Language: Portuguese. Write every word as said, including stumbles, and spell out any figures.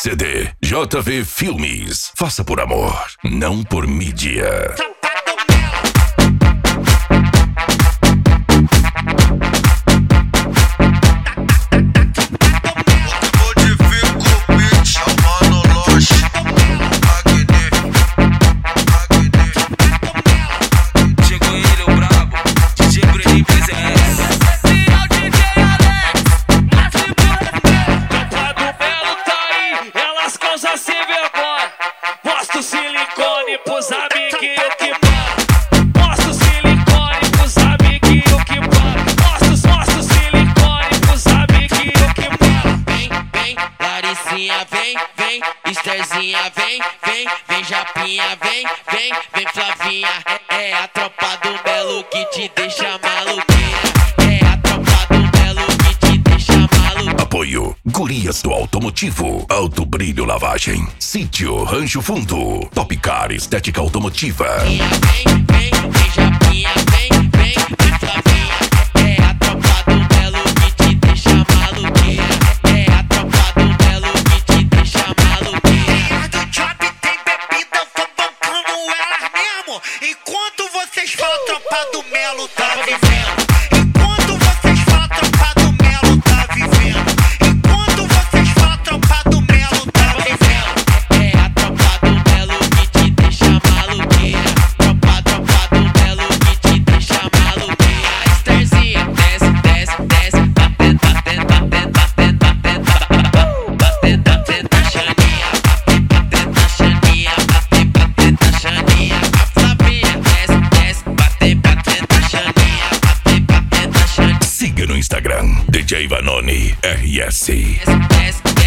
C D J V Filmes. Faça por amor, não por mídia. Silicone pros amiguinhos que paga. Mostra o silicone pros amiguinhos que paga. Mostra, mostra o silicone pros amiguinhos que paga. Vem, vem, Laricinha, vem, vem, Estherzinha, vem, vem, vem, Japinha, vem, vem, vem, Flavinha. É, é a tropa do Melo que te deixa maluquinha. É a tropa do Melo que te deixa maluquinha. Apoio Gurias do Automotivo, Alto Brilho Lavagem, Sítio Rancho Fundo, Top Car Estética Automotiva. Vem, vem, vem, Japinha, vem, vem, vem, Flavinha. É a tropa do Melo que te deixa maluquinha. É a tropa do Melo que te deixa maluquinha. Tem do Chop, tem bebida, eu tô bancando elas mesmo. Enquanto vocês falam, tropa do Melo tá vivendo. Enquanto vocês falam, tropa do Melo tá vivendo. Enquanto vocês falam, tropa do Melo tá vivendo. É a tropa do Melo que te deixa maluquinha. Tropa, tropa do Melo que te deixa maluquinha. A Estherzinha desce, desce, desce, batendo, batendo, batendo, batendo, batendo, batendo, batendo na Xaninha, batendo na Xaninha, batendo, batendo na Xaninha. A Flavinha desce, desce, batendo, batendo na Xaninha, batendo, batendo na Xaninha. Siga no Instagram D J Vanoni R S. Desce, desce.